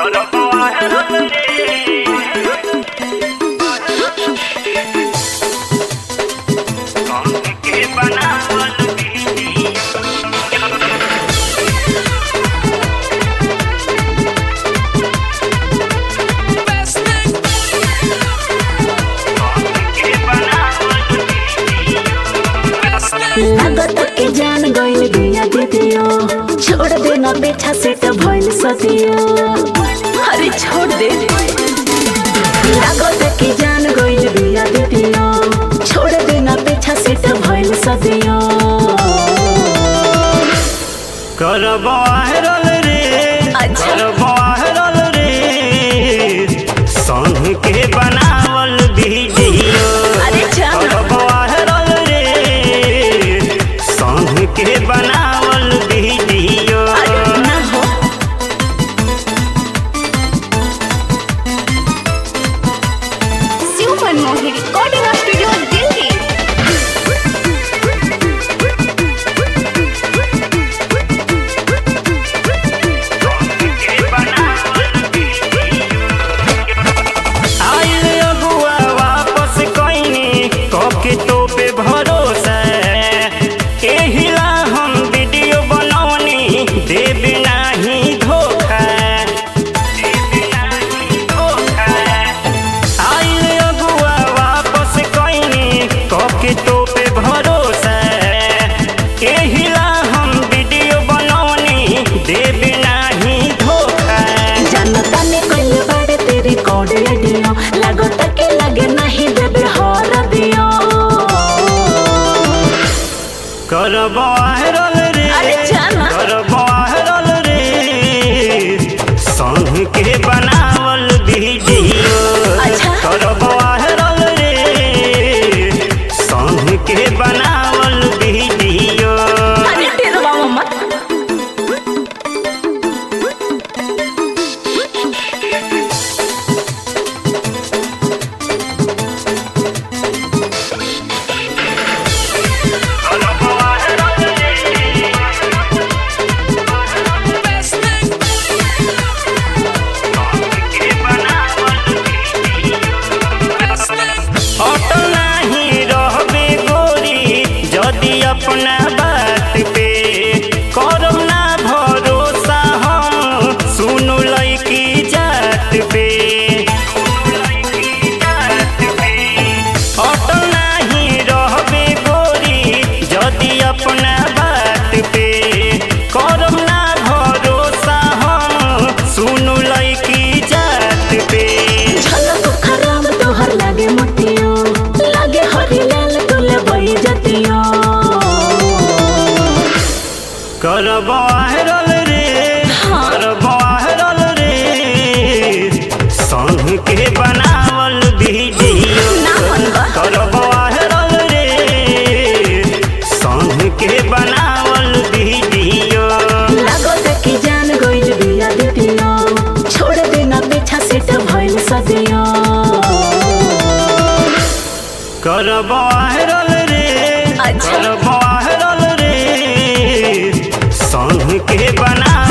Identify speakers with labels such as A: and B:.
A: लागत के जान गइल बिया दीदियो, छोड़ देना बेटा सेट भइल सदियो। अरे छोड़ दे। लागत के जान गइल बिया दीदियो, छोड़ देना बेटा सेट भइल सदियो।
B: करबो आहरल रे, करबो आहरल रे, संग के बनावल वीडियो।
A: अरे
B: करबो आहरल रे, संग के बनावल वीडियो।
A: अरे ना हो।
C: Shiv Manmohan recording studio Delhi.
B: आइल अगुआ वापस कइनी कके तो पे भरोसा, एहिला हम वीडियो बनौनी देबे नाही धोखा। आइल अगुआ वापस कइनी कके तो पे भरोसा, एहिला हम वीडियो बनौनी देबे नाही धोखा।
A: जनता ने कइल बाड़े तेरे कोडियो, लागत के लगे नहीं देबे हर दियो।
B: करबो आहरल रे,
A: अरे जाना।
B: करबो आहरल रे, संग के बनावल वीडियो।
A: अच्छा।
B: करबो आहरल रे, संग के बनावल वीडियो।
A: अरे तेरे बाबा मत।
B: करबो आहरल रे, संग के बनावल वीडियो। अटल नाही रहबे गोरी जदि अपना बात पे, करब ना भरोसा हम सुनु लइकी जात पे। अटल नाही रहबे गोरी जदि अपना बात पे, करब ना भरोसा हम सुनु लइकी जात पे।
A: झलक खराब तोहर लागे मोतियो, लागे हरी लाल तुले बई जतियो।
B: करबो आहरल रे, करबो आहरल रे, संग के बनावल वीडियो।
A: ना मनबा।
B: करबो आहरल रे, संग के बनावल वीडियो।
A: लागत के जान गइल बिया दीदियो, छोड़ देना पीछा सेट भइल सदियो।
B: करबो आहरल रे,
A: अच्छा।
B: करबो आहरल रे, संग के बना